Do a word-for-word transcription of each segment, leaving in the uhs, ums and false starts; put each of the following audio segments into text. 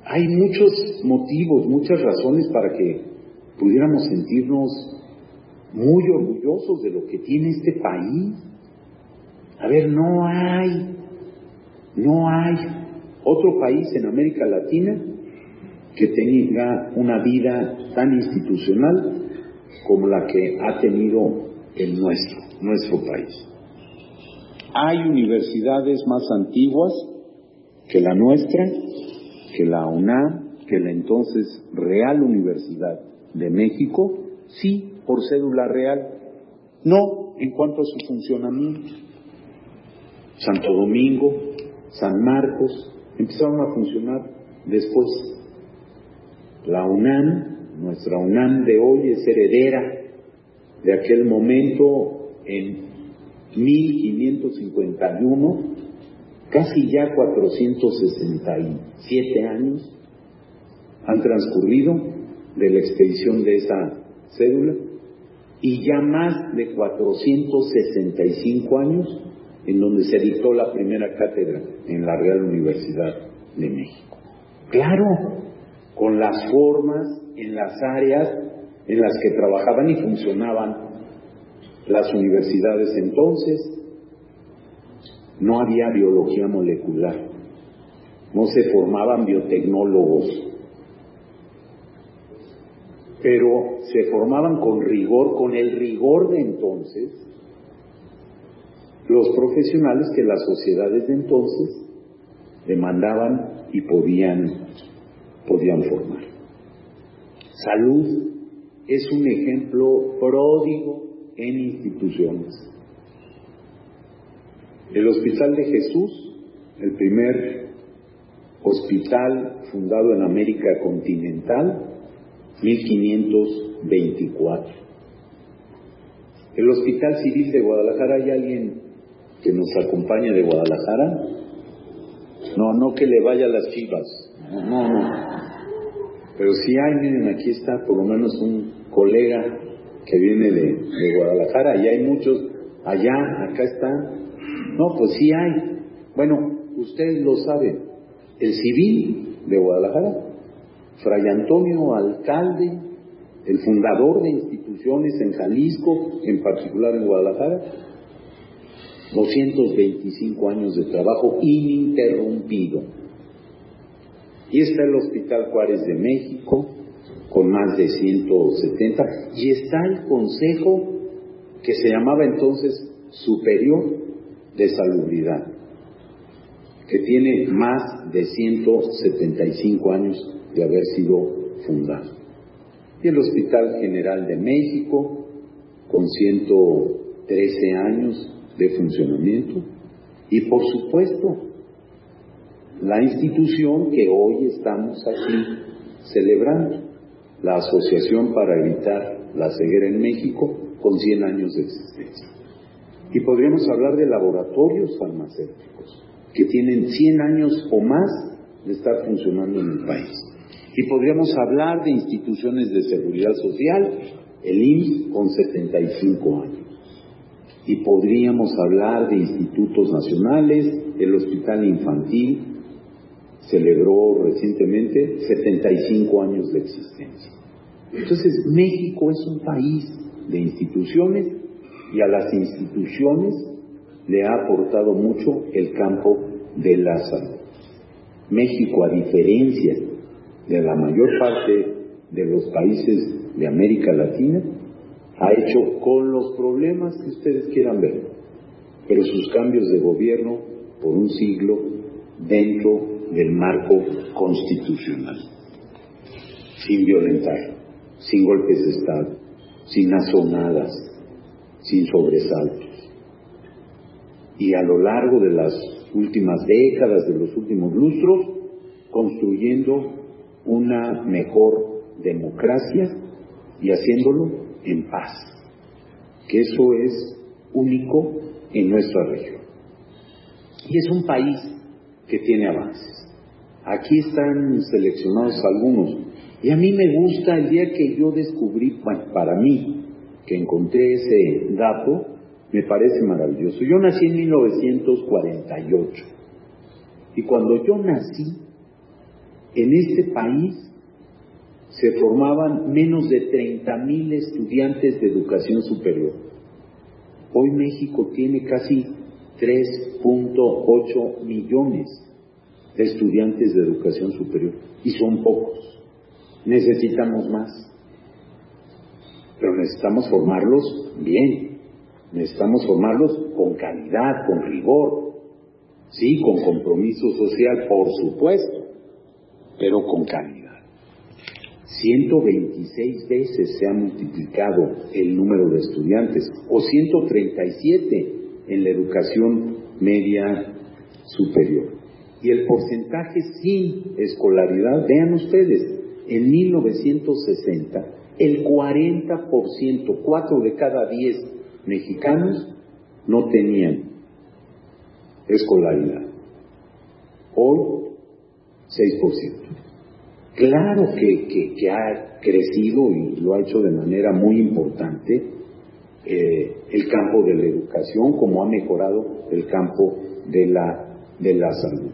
hay muchos motivos, muchas razones para que pudiéramos sentirnos muy orgullosos de lo que tiene este país. A ver, no hay, no hay otro país en América Latina que tenga una vida tan institucional como la que ha tenido el nuestro, nuestro país. Hay universidades más antiguas que la nuestra, que la UNAM, que la entonces Real Universidad de México, sí, por cédula real, no en cuanto a su funcionamiento. Santo Domingo, San Marcos, empezaron a funcionar después. La UNAM, nuestra UNAM de hoy, es heredera de aquel momento. En mil quinientos cincuenta y uno, casi ya cuatrocientos sesenta y siete años han transcurrido de la expedición de esa cédula, y ya más de cuatrocientos sesenta y cinco años en donde se dictó la primera cátedra en la Real Universidad de México. Claro, con las formas, en las áreas en las que trabajaban y funcionaban las universidades entonces. No había biología molecular, no se formaban biotecnólogos, pero se formaban con rigor, con el rigor de entonces, los profesionales que las sociedades de entonces demandaban y podían, podían formar. Salud es un ejemplo pródigo en instituciones. El Hospital de Jesús, el primer hospital fundado en América continental, mil quinientos veinticuatro. El Hospital Civil de Guadalajara, ¿hay alguien que nos acompaña de Guadalajara? No, no que le vaya a las Chivas, no, no, no. Pero sí hay, miren, aquí está por lo menos un colega que viene de, de Guadalajara, y hay muchos allá, acá está. No, pues sí hay. Bueno, ustedes lo saben. El Civil de Guadalajara, Fray Antonio Alcalde, el fundador de instituciones en Jalisco, en particular en Guadalajara, doscientos veinticinco años de trabajo ininterrumpido. Y está el Hospital Juárez de México, con más de ciento setenta, y está el Consejo, que se llamaba entonces Superior de Salubridad, que tiene más de ciento setenta y cinco años de haber sido fundado. Y el Hospital General de México, con ciento trece años de funcionamiento, y por supuesto, la institución que hoy estamos aquí celebrando, la Asociación para Evitar la Ceguera en México, con cien años de existencia. Y podríamos hablar de laboratorios farmacéuticos, que tienen cien años o más de estar funcionando en el país. Y podríamos hablar de instituciones de seguridad social, el I M S S con setenta y cinco años. Y podríamos hablar de institutos nacionales, el Hospital Infantil celebró recientemente setenta y cinco años de existencia. Entonces, México es un país de instituciones, y a las instituciones le ha aportado mucho el campo de la salud. México, a diferencia de la mayor parte de los países de América Latina, ha hecho, con los problemas que ustedes quieran ver, pero sus cambios de gobierno por un siglo dentro del marco constitucional, sin violentar, sin golpes de Estado, sin azonadas, sin sobresaltos. Y a lo largo de las últimas décadas, de los últimos lustros, construyendo una mejor democracia y haciéndolo en paz, que eso es único en nuestra región. Y es un país que tiene avances. Aquí están seleccionados algunos, y a mí me gusta el día que yo descubrí, bueno, para mí, que encontré ese dato, me parece maravilloso. Yo nací en mil novecientos cuarenta y ocho, y cuando yo nací, En este país se formaban menos de treinta mil estudiantes de educación superior. Hoy México tiene casi tres punto ocho millones de estudiantes de educación superior, y son pocos. Necesitamos más, pero necesitamos formarlos bien, necesitamos formarlos con calidad, con rigor, sí, con compromiso social, por supuesto, pero con calidad. ciento veintiséis veces se ha multiplicado el número de estudiantes, o ciento treinta y siete en la educación media superior. Y el porcentaje sin escolaridad, vean ustedes, en mil novecientos sesenta, el cuarenta por ciento, cuatro de cada diez mexicanos no tenían escolaridad. Hoy, seis por ciento. Claro que, que, que ha crecido y lo ha hecho de manera muy importante eh, el campo de la educación, como ha mejorado el campo de la, de la salud.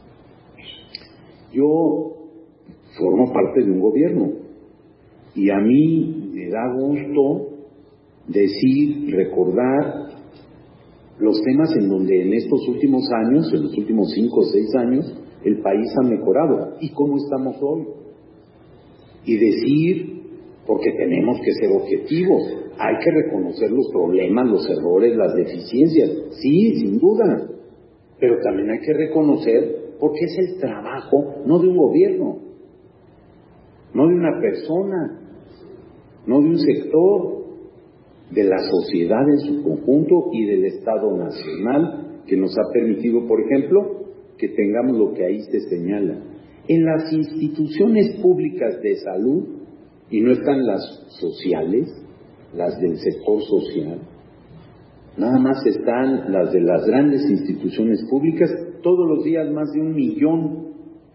Yo formo parte de un gobierno y a mí me da gusto decir, recordar los temas en donde en estos últimos años, en los últimos cinco o seis años, el país ha mejorado y cómo estamos hoy. Y decir, porque tenemos que ser objetivos, hay que reconocer los problemas, los errores, las deficiencias, sí, sin duda, pero también hay que reconocer porque es el trabajo no de un gobierno, no de una persona, no de un sector, de la sociedad en su conjunto y del Estado Nacional, que nos ha permitido, por ejemplo, que tengamos lo que ahí se señala. En las instituciones públicas de salud, y no están las sociales, las del sector social, nada más están las de las grandes instituciones públicas. Todos los días más de un millón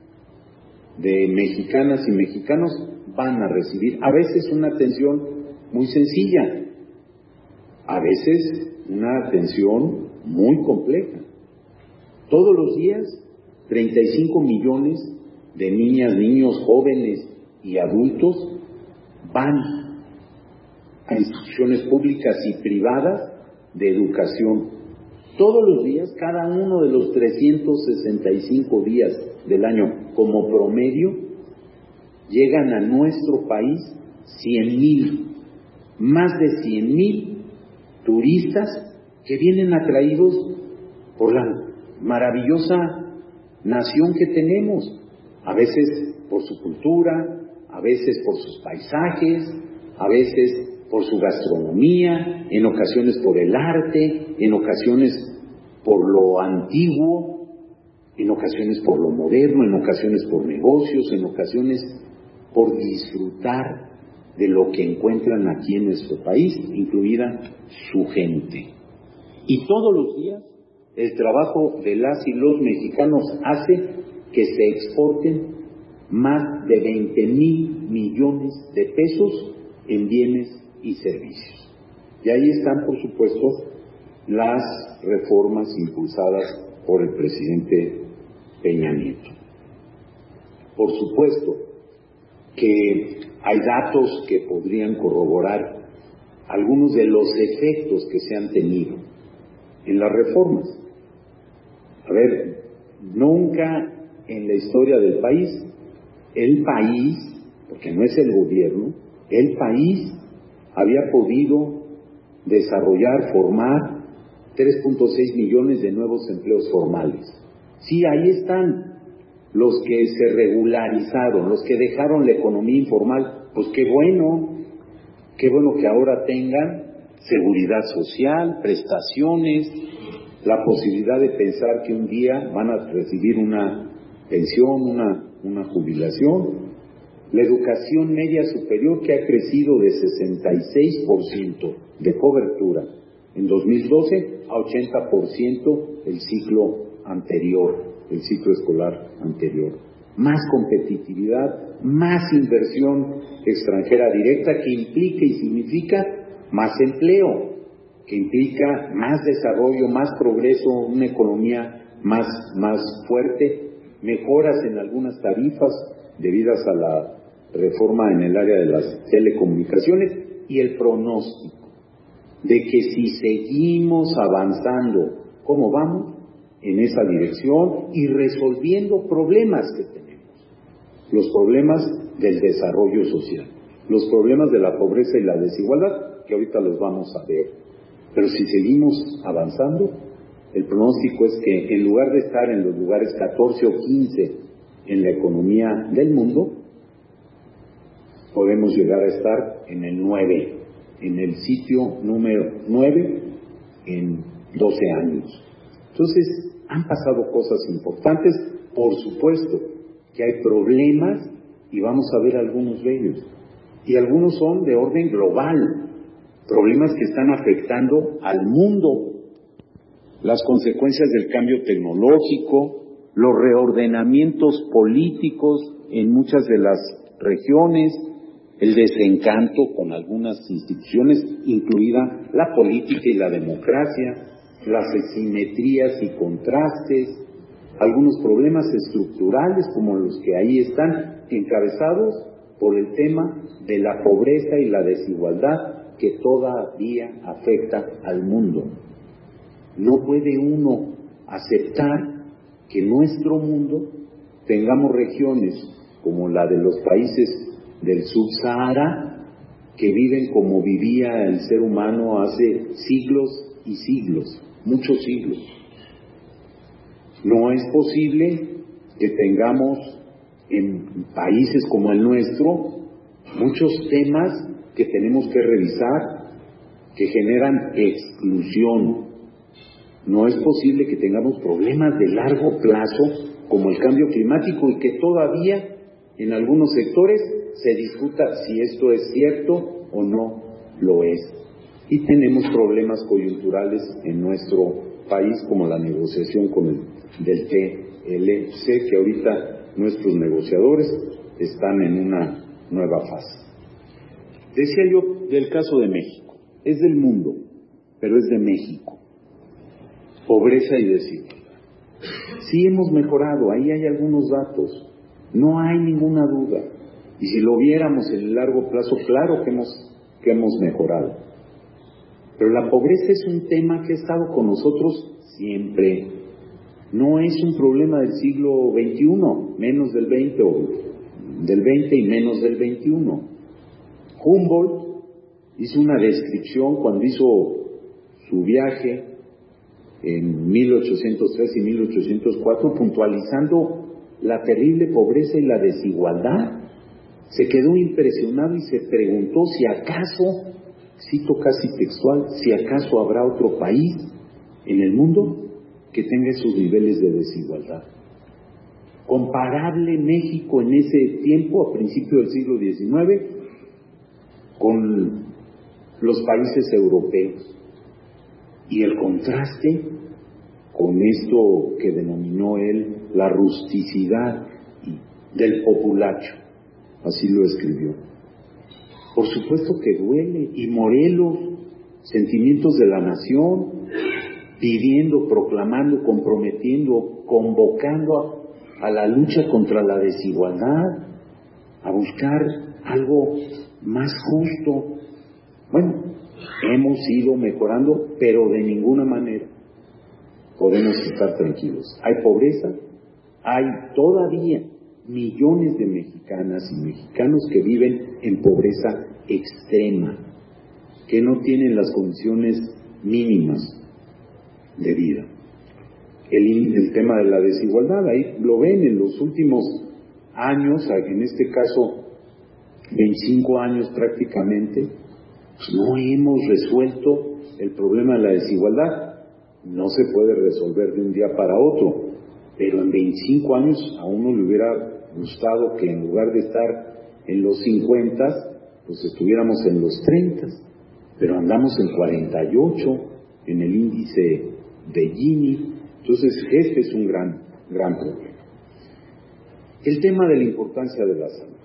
de mexicanas y mexicanos van a recibir, a veces una atención muy sencilla, a veces una atención muy compleja. Todos los días, treinta y cinco millones de niñas, niños, jóvenes y adultos van a instituciones públicas y privadas de educación. Todos los días, cada uno de los trescientos sesenta y cinco días del año, como promedio, llegan a nuestro país cien mil, más de cien mil turistas que vienen atraídos por la maravillosa nación que tenemos, a veces por su cultura, a veces por sus paisajes, a veces por su gastronomía, en ocasiones por el arte, en ocasiones por lo antiguo, en ocasiones por lo moderno, en ocasiones por negocios, en ocasiones por disfrutar de lo que encuentran aquí en nuestro país, incluida su gente. Y todos los días el trabajo de las y los mexicanos hace que se exporten más de veinte mil millones de pesos en bienes y servicios. Y ahí están, por supuesto, las reformas impulsadas por el presidente Peña Nieto. Por supuesto que hay datos que podrían corroborar algunos de los efectos que se han tenido en las reformas. A ver, nunca en la historia del país, el país, porque no es el gobierno, el país había podido desarrollar, formar tres punto seis millones de nuevos empleos formales. Sí, ahí están los que se regularizaron, los que dejaron la economía informal. Pues qué bueno, qué bueno que ahora tengan seguridad social, prestaciones, la posibilidad de pensar que un día van a recibir una pensión, una, una jubilación. La educación media superior, que ha crecido de sesenta y seis por ciento de cobertura en dos mil doce a ochenta por ciento el ciclo anterior, el ciclo escolar anterior. Más competitividad, más inversión extranjera directa, que implica y significa más empleo, que implica más desarrollo, más progreso, una economía más, más fuerte mejoras en algunas tarifas debidas a la reforma en el área de las telecomunicaciones, y el pronóstico de que si seguimos avanzando como vamos en esa dirección y resolviendo problemas que tenemos, los problemas del desarrollo social, los problemas de la pobreza y la desigualdad, que ahorita los vamos a ver, pero si seguimos avanzando, el pronóstico es que en lugar de estar en los lugares catorce o quince en la economía del mundo, podemos llegar a estar en el nueve, en el sitio número nueve en doce años. Entonces, han pasado cosas importantes, por supuesto que hay problemas y vamos a ver algunos de ellos. Y algunos son de orden global, problemas que están afectando al mundo. Las consecuencias del cambio tecnológico, los reordenamientos políticos en muchas de las regiones, el desencanto con algunas instituciones, incluida la política y la democracia, las asimetrías y contrastes, algunos problemas estructurales como los que ahí están encabezados por el tema de la pobreza y la desigualdad que todavía afecta al mundo. No puede uno aceptar que en nuestro mundo tengamos regiones como la de los países del Sub-Sahara que viven como vivía el ser humano hace siglos y siglos, muchos siglos. No es posible que tengamos en países como el nuestro muchos temas que tenemos que revisar, que generan exclusión. No es posible que tengamos problemas de largo plazo como el cambio climático y que todavía en algunos sectores se discuta si esto es cierto o no lo es. Y tenemos problemas coyunturales en nuestro país como la negociación con el del T L C, que ahorita nuestros negociadores están en una nueva fase. Decía yo del caso de México, es del mundo, pero es de México. Pobreza y desigualdad. Sí hemos mejorado, ahí hay algunos datos, no hay ninguna duda. Y si lo viéramos en el largo plazo, claro que hemos, que hemos mejorado. Pero la pobreza es un tema que ha estado con nosotros siempre. No es un problema del siglo veintiuno, menos del veinte, o del veinte y menos del veintiuno. Humboldt hizo una descripción cuando hizo su viaje en mil ochocientos tres y mil ochocientos cuatro, puntualizando la terrible pobreza y la desigualdad. Se quedó impresionado y se preguntó si acaso, cito casi textual, si acaso habrá otro país en el mundo que tenga esos niveles de desigualdad. Comparable México en ese tiempo, a principios del siglo diecinueve, con los países europeos. Y el contraste con esto que denominó él la rusticidad del populacho, así lo escribió. Por supuesto que duele, y Morelos, sentimientos de la nación, pidiendo, proclamando, comprometiendo, convocando a, a la lucha contra la desigualdad, a buscar algo más justo. Bueno, hemos ido mejorando, pero de ninguna manera podemos estar tranquilos. Hay pobreza, hay todavía millones de mexicanas y mexicanos que viven en pobreza extrema, que no tienen las condiciones mínimas de vida. El, el tema de la desigualdad, ahí lo ven en los últimos años, en este caso veinticinco años prácticamente, pues no hemos resuelto el problema de la desigualdad. No se puede resolver de un día para otro, pero en veinticinco años a uno le hubiera gustado que en lugar de estar en los cincuenta, pues estuviéramos en los treinta, pero andamos en cuarenta y ocho en el índice de Gini. Entonces este es un gran, gran problema. El tema de la importancia de la salud.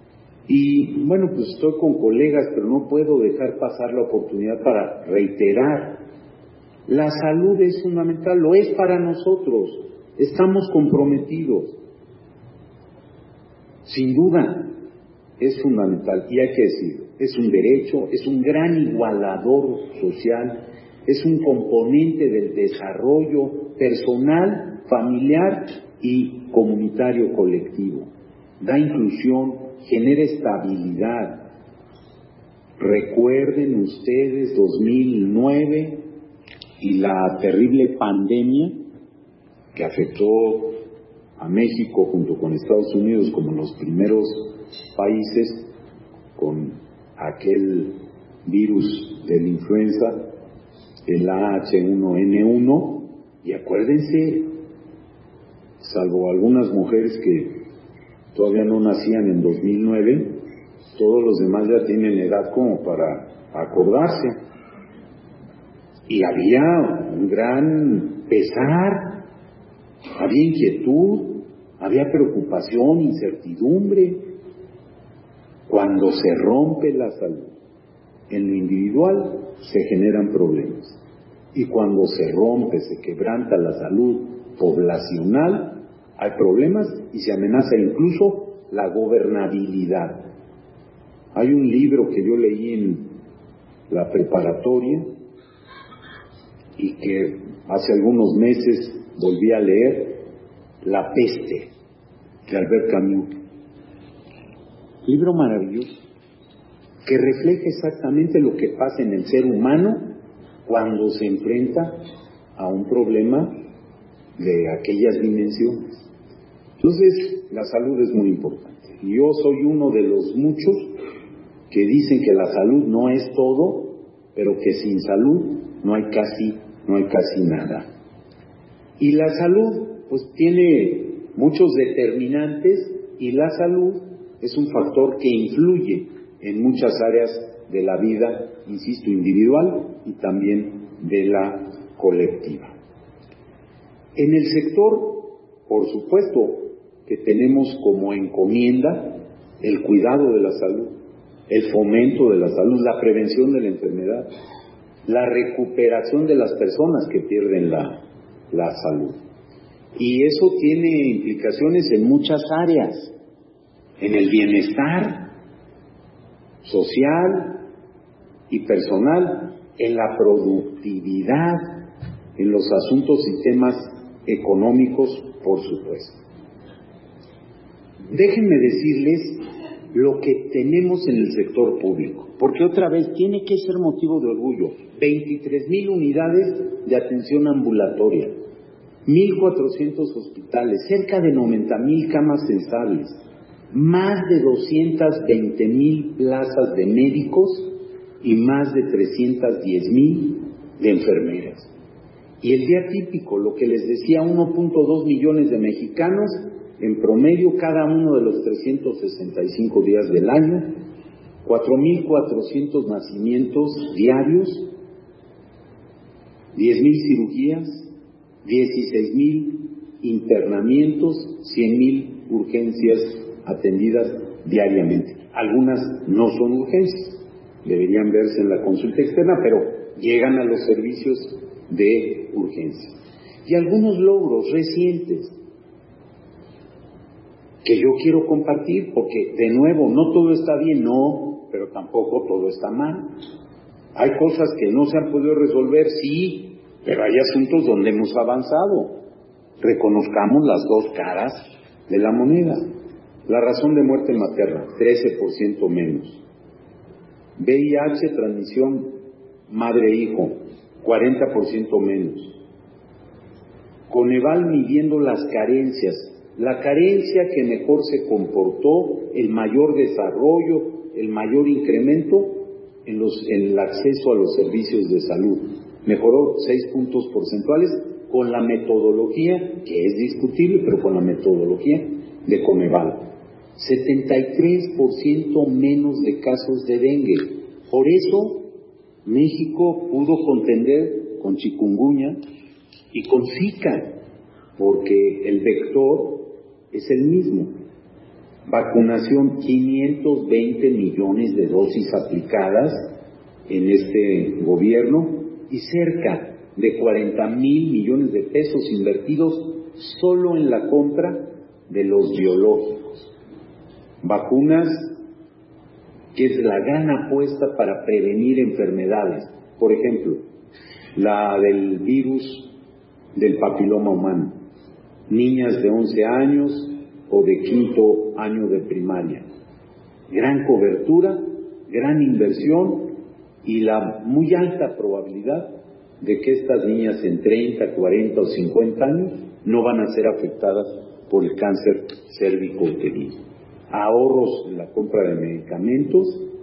Y bueno, pues estoy con colegas, pero no puedo dejar pasar la oportunidad para reiterar: la salud es fundamental, lo es para nosotros, Estamos comprometidos. Sin duda, es fundamental, y hay que decirlo, es un derecho, es un gran igualador social, es un componente del desarrollo personal, familiar y comunitario colectivo. Da inclusión, genera estabilidad. Recuerden ustedes dos mil nueve y la terrible pandemia que afectó a México junto con Estados Unidos como los primeros países con aquel virus de la influenza, el A H uno N uno, y acuérdense, salvo algunas mujeres que todavía no nacían en dos mil nueve, todos los demás ya tienen edad como para acordarse. Y había un gran pesar, había inquietud, había preocupación, incertidumbre. Cuando se rompe la salud en lo individual, se generan problemas. Y cuando se rompe, se quebranta la salud poblacional, hay problemas y se amenaza incluso la gobernabilidad. Hay un libro que yo leí en la preparatoria y que hace algunos meses volví a leer, La peste, de Albert Camus. Libro maravilloso, que refleja exactamente lo que pasa en el ser humano cuando se enfrenta a un problema de aquellas dimensiones. Entonces, la salud es muy importante. Y yo soy uno de los muchos que dicen que la salud no es todo, pero que sin salud no hay casi, no hay casi nada. Y la salud, pues tiene muchos determinantes, y la salud es un factor que influye en muchas áreas de la vida, insisto, individual y también de la colectiva. En el sector, por supuesto, que tenemos como encomienda el cuidado de la salud, el fomento de la salud, la prevención de la enfermedad, la recuperación de las personas que pierden la, la salud. Y eso tiene implicaciones en muchas áreas, en el bienestar social y personal, en la productividad, en los asuntos y temas económicos, por supuesto. Déjenme decirles lo que tenemos en el sector público, porque otra vez tiene que ser motivo de orgullo. veintitrés mil unidades de atención ambulatoria, mil cuatrocientos hospitales, cerca de noventa mil camas censables, más de doscientas veinte mil plazas de médicos y más de trescientas diez mil de enfermeras. Y el día típico, lo que les decía, uno punto dos millones de mexicanos en promedio cada uno de los trescientos sesenta y cinco días del año, cuatro mil cuatrocientos nacimientos diarios, diez mil cirugías, dieciséis mil internamientos, cien mil urgencias atendidas diariamente. Algunas no son urgencias, deberían verse en la consulta externa, pero llegan a los servicios de urgencia. Y algunos logros recientes que yo quiero compartir, porque de nuevo, no todo está bien, no, pero tampoco todo está mal. Hay cosas que no se han podido resolver, sí, pero hay asuntos donde hemos avanzado. Reconozcamos las dos caras de la moneda. La razón de muerte materna, trece por ciento menos. V I H, transmisión madre-hijo, cuarenta por ciento menos. Coneval midiendo las carencias, la carencia que mejor se comportó, el mayor desarrollo, el mayor incremento en, los, en el acceso a los servicios de salud. Mejoró seis puntos porcentuales con la metodología, que es discutible, pero con la metodología de Coneval. setenta y tres por ciento menos de casos de dengue. Por eso México pudo contender con chikungunya y con Zika, porque el vector es el mismo. Vacunación, quinientos veinte millones de dosis aplicadas en este gobierno y cerca de cuarenta mil millones de pesos invertidos solo en la compra de los biológicos. Vacunas que es la gran apuesta para prevenir enfermedades. Por ejemplo, la del virus del papiloma humano. Niñas de once años o de quinto año de primaria. Gran cobertura, gran inversión y la muy alta probabilidad de que estas niñas en treinta, cuarenta o cincuenta años no van a ser afectadas por el cáncer cérvico-uterino. Ahorros en la compra de medicamentos,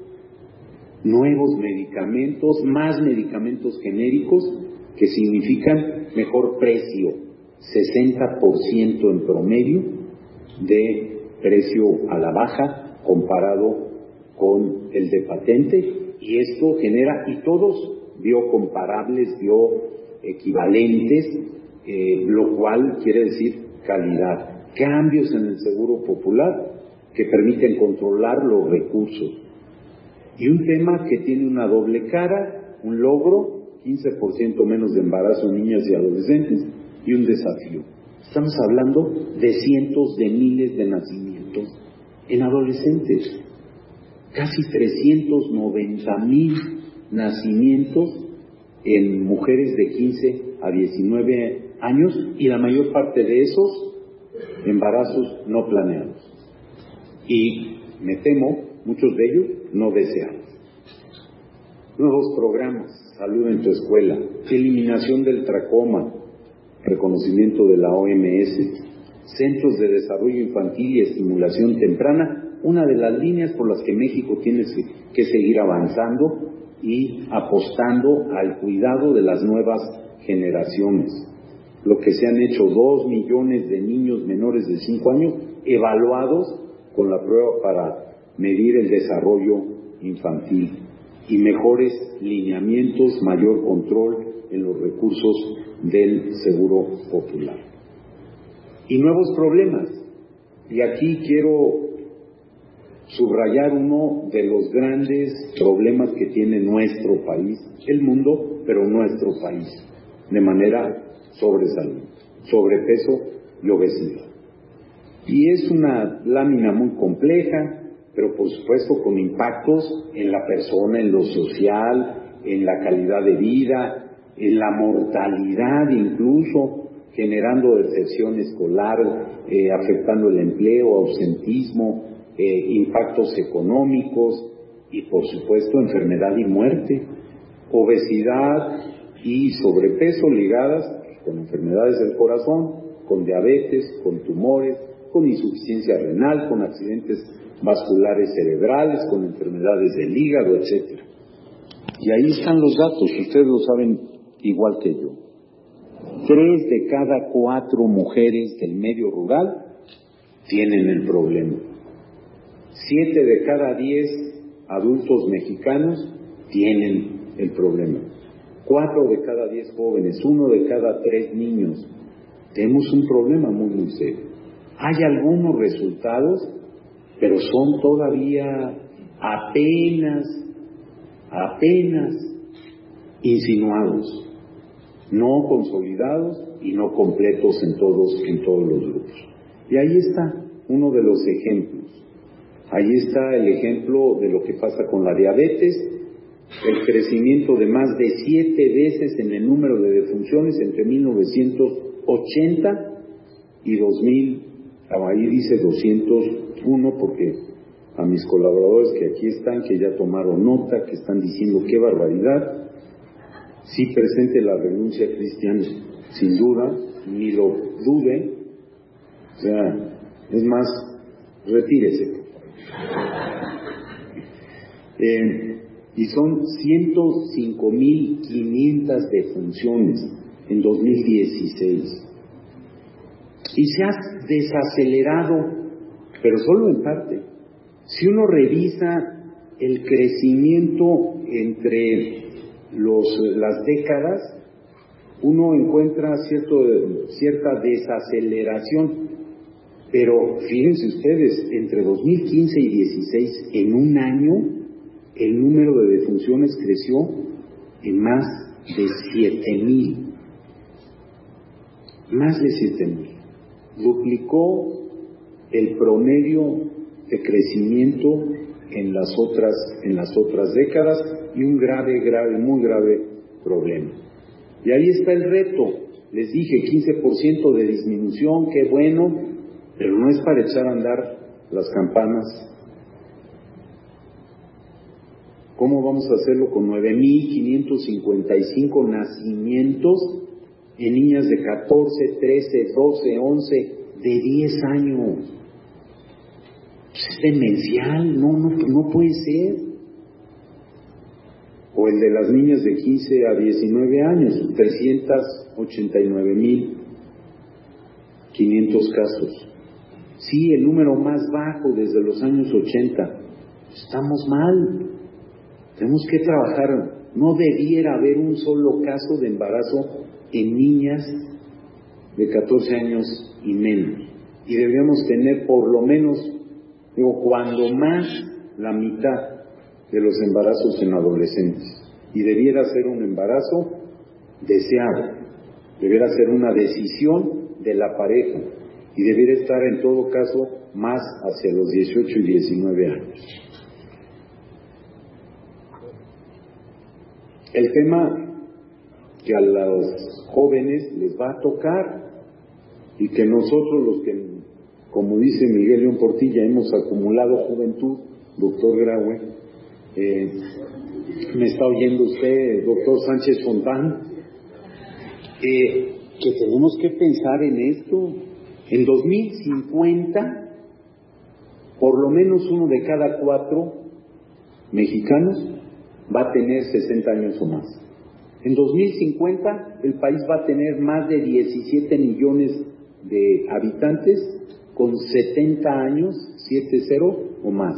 nuevos medicamentos, más medicamentos genéricos que significan mejor precio, sesenta por ciento en promedio de precio a la baja comparado con el de patente, y esto genera, y todos biocomparables, bioequivalentes, eh, lo cual quiere decir calidad. Cambios en el seguro popular que permiten controlar los recursos. Y un tema que tiene una doble cara, un logro, quince por ciento menos de embarazo en niñas y adolescentes, y un desafío. Estamos hablando de cientos de miles de nacimientos en adolescentes. Casi trescientos noventa mil nacimientos en mujeres de quince a diecinueve años, y la mayor parte de esos embarazos no planeados. Y me temo, muchos de ellos no deseados. Nuevos programas, salud en tu escuela, eliminación del tracoma, reconocimiento de la O M S, centros de desarrollo infantil y estimulación temprana, una de las líneas por las que México tiene que seguir avanzando y apostando al cuidado de las nuevas generaciones. Lo que se han hecho dos millones de niños menores de cinco años evaluados con la prueba para medir el desarrollo infantil, y mejores lineamientos, mayor control en los recursos del seguro popular. Y nuevos problemas, y aquí quiero subrayar uno de los grandes problemas que tiene nuestro país, el mundo, pero nuestro país, de manera sobresaliente: sobrepeso y obesidad. Y es una lámina muy compleja, pero por supuesto con impactos en la persona, en lo social, en la calidad de vida, en la mortalidad incluso, generando deserción escolar, eh, afectando el empleo, ausentismo, eh, impactos económicos y por supuesto enfermedad y muerte. Obesidad y sobrepeso ligadas con enfermedades del corazón, con diabetes, con tumores, con insuficiencia renal, con accidentes vasculares cerebrales, con enfermedades del hígado, etcétera. Y ahí están los datos, ustedes lo saben igual que yo. Tres de cada cuatro mujeres del medio rural tienen el problema. Siete de cada diez adultos mexicanos tienen el problema. Cuatro de cada diez jóvenes, uno de cada tres niños. Tenemos un problema muy, muy serio. Hay algunos resultados, pero son todavía apenas, apenas insinuados, no consolidados y no completos en todos, en todos los grupos. Y ahí está uno de los ejemplos. Ahí está el ejemplo de lo que pasa con la diabetes, el crecimiento de más de siete veces en el número de defunciones entre mil novecientos ochenta y dos mil. Ahí dice doscientos uno porque a mis colaboradores que aquí están, que ya tomaron nota, que están diciendo qué barbaridad. Sí presente la renuncia cristiana, sin duda, ni lo dude. O sea, es más, retírese. Eh, y son ciento cinco mil quinientas defunciones en dos mil dieciséis. Y se ha desacelerado, pero solo en parte. Si uno revisa el crecimiento entre los, las décadas, uno encuentra cierto, cierta desaceleración. Pero fíjense ustedes, entre dos mil quince y dieciséis, en un año, el número de defunciones creció en más de siete mil. Más de siete mil. duplicó el promedio de crecimiento en las otras, en las otras décadas, y un grave, grave, muy grave problema. Y ahí está el reto. Les dije, quince por ciento de disminución, qué bueno, pero no es para echar a andar las campanas. ¿Cómo vamos a hacerlo con nueve mil quinientos cincuenta y cinco nacimientos en niñas de catorce, trece, doce, once, de diez años? Pues es demencial, no, no, no puede ser. O el de las niñas de quince a diecinueve años, trescientos ochenta y nueve mil quinientos casos. Sí, el número más bajo desde los años ochenta. Estamos mal. Tenemos que trabajar. No debiera haber un solo caso de embarazo en niñas de catorce años y menos. Y deberíamos tener por lo menos, digo, cuando más, la mitad de los embarazos en adolescentes. Y debiera ser un embarazo deseado. Debiera ser una decisión de la pareja. Y debiera estar en todo caso más hacia los dieciocho y diecinueve años. El tema que a los jóvenes les va a tocar, y que nosotros los que, como dice Miguel León Portilla, hemos acumulado juventud, doctor Graue, eh, me está oyendo usted, doctor Sánchez Fontán, eh, que tenemos que pensar en esto. En dos mil cincuenta, por lo menos uno de cada cuatro mexicanos va a tener sesenta años o más. En dos mil cincuenta el país va a tener más de diecisiete millones de habitantes con setenta años, setenta o más.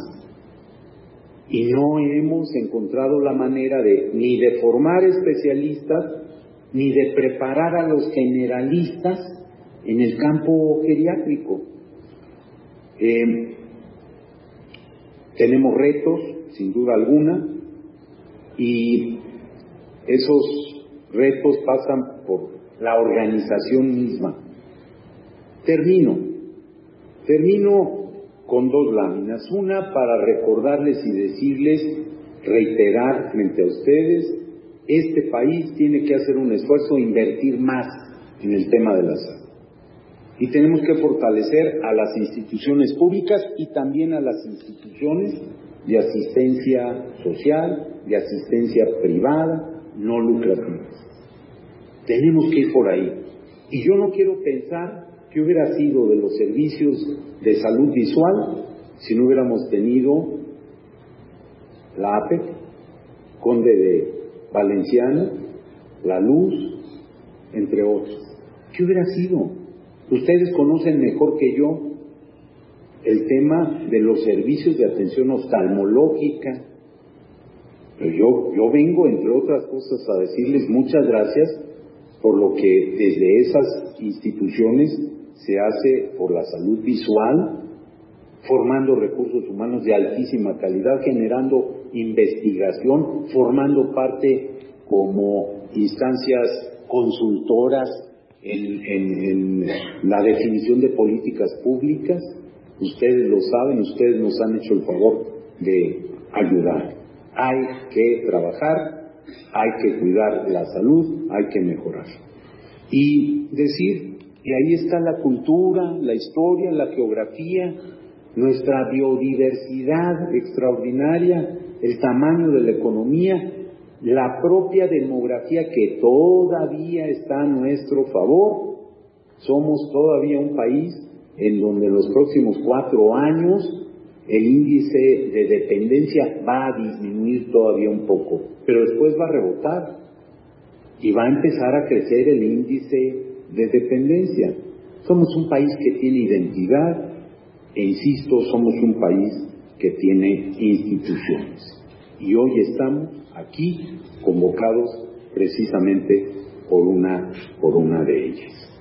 Y no hemos encontrado la manera de ni de formar especialistas, ni de preparar a los generalistas en el campo geriátrico. Eh, tenemos retos, sin duda alguna, y esos retos pasan por la organización misma. Termino, termino con dos láminas. Una para recordarles y decirles, reiterar frente a ustedes, este país tiene que hacer un esfuerzo e invertir más en el tema de la salud. Y tenemos que fortalecer a las instituciones públicas y también a las instituciones de asistencia social, de asistencia privada, no lucrativas. Tenemos que ir por ahí. Y yo no quiero pensar qué hubiera sido de los servicios de salud visual si no hubiéramos tenido la A P E C, Conde de Valenciana, La Luz, entre otros. ¿Qué hubiera sido? Ustedes conocen mejor que yo el tema de los servicios de atención oftalmológica, pero yo, yo vengo, entre otras cosas, a decirles muchas gracias por lo que desde esas instituciones se hace por la salud visual, formando recursos humanos de altísima calidad, generando investigación, formando parte como instancias consultoras en, en, en la definición de políticas públicas. Ustedes lo saben, ustedes nos han hecho el favor de ayudar. Hay que trabajar, hay que cuidar la salud, hay que mejorar. Y decir que ahí está la cultura, la historia, la geografía, nuestra biodiversidad extraordinaria, el tamaño de la economía, la propia demografía que todavía está a nuestro favor. Somos todavía un país en donde en los próximos cuatro años el índice de dependencia va a disminuir todavía un poco, pero después va a rebotar y va a empezar a crecer el índice de dependencia. Somos un país que tiene identidad e, insisto, somos un país que tiene instituciones. Y hoy estamos aquí convocados precisamente por una, por una de ellas.